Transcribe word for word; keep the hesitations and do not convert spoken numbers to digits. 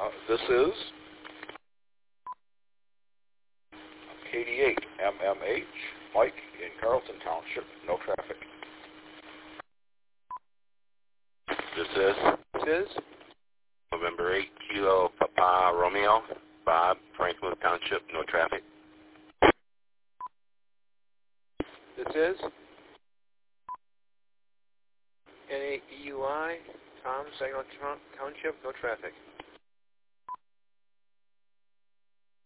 Uh, this is K D eight M M H, Mike in Carlton Township, no traffic. This is This is November eighth, Kilo Papa Romeo, Bob, Franklin Township, no traffic. This is N A E U I, Tom, Saginaw Township, no traffic.